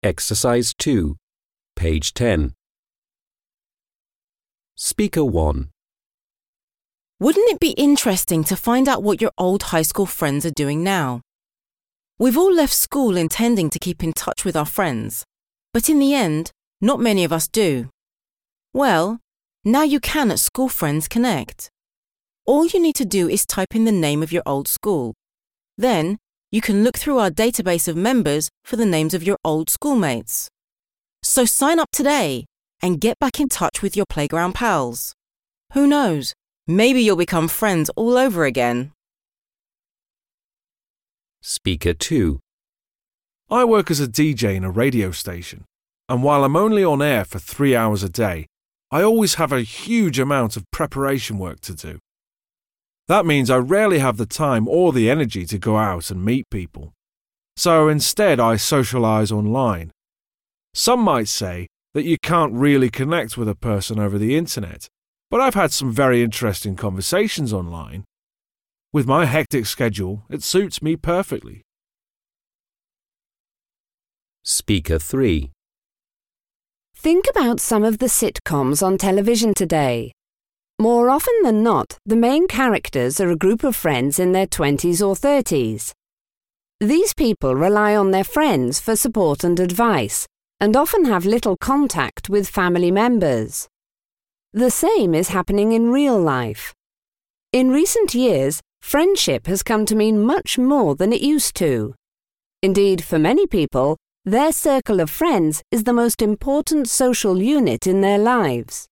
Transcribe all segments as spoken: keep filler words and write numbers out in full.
Exercise two, page ten. Speaker one. Wouldn't it be interesting to find out what your old high school friends are doing now? We've all left school intending to keep in touch with our friends, but in the end, not many of us do. Well, now you can at School Friends Connect. All you need to do is type in the name of your old school. Then, you can look through our database of members for the names of your old schoolmates. So sign up today and get back in touch with your playground pals. Who knows, maybe you'll become friends all over again. Speaker two. I work as a D J in a radio station, and while I'm only on air for three hours a day, I always have a huge amount of preparation work to do. That means I rarely have the time or the energy to go out and meet people. So instead I socialise online. Some might say that you can't really connect with a person over the internet, but I've had some very interesting conversations online. With my hectic schedule, it suits me perfectly. Speaker three. Think about some of the sitcoms on television today. More often than not, the main characters are a group of friends in their twenties or thirties. These people rely on their friends for support and advice, and often have little contact with family members. The same is happening in real life. In recent years, friendship has come to mean much more than it used to. Indeed, for many people, their circle of friends is the most important social unit in their lives.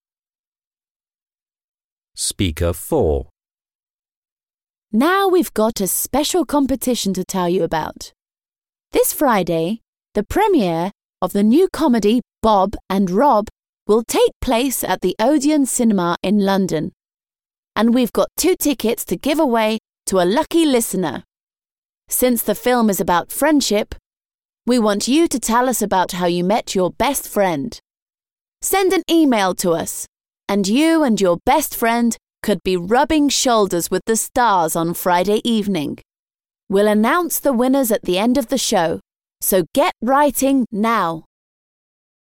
Speaker four. Now we've got a special competition to tell you about. This Friday, the premiere of the new comedy Bob and Rob will take place at the Odeon Cinema in London. And we've got two tickets to give away to a lucky listener. Since the film is about friendship, we want you to tell us about how you met your best friend. Send an email to us, and you and your best friend could be rubbing shoulders with the stars on Friday evening. We'll announce the winners at the end of the show, so get writing now.